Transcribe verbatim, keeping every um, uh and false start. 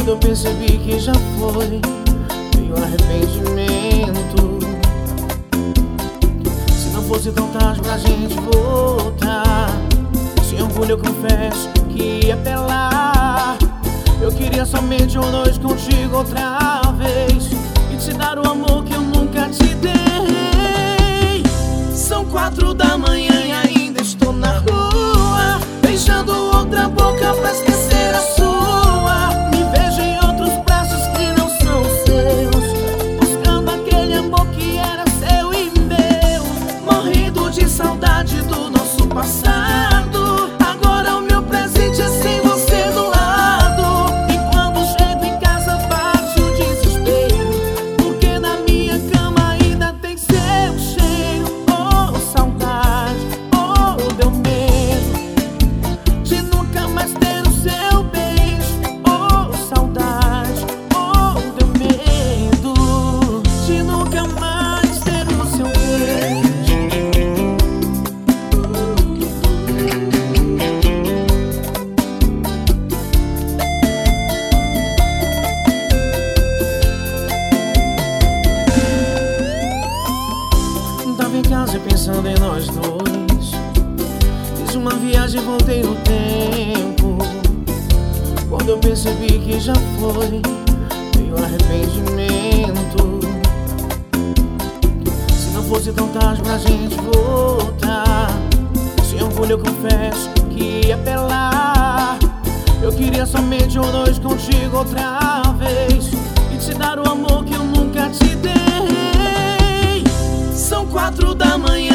Quando eu percebi que já foi, veio arrependimento. Se não fosse tão tarde pra gente voltar, sem orgulho eu confesso que ia apelar. Eu queria somente uma noite contigo outra vez e te dar o amor que eu nunca te dei. São quatro da manhã e ainda estou na rua, beijando outra boca pra esquecer a sua. Me vejo em outros braços que não são seus, buscando aquele amor que era seu e meu, morrendo de saudade do nosso passado. Agora o meu presente é sem você do lado. E quando chego em casa bate o desespero, porque na minha cama ainda tem seu cheiro. Oh, saudade, oh, deu medo de nunca mais ter o seu beijo. Oh, saudade, oh, deu medo de nunca mais ter o seu beijo. Tava em casa pensando em nós dois, fiz uma viagem e voltei no tempo. Quando eu percebi que já foi, veio arrependimento. Se não fosse tão tarde pra gente voltar, sem orgulho eu confesso que ia apelar. Eu queria somente uma noite contigo outra vez e te dar o amor que eu nunca te dei. São quatro da manhã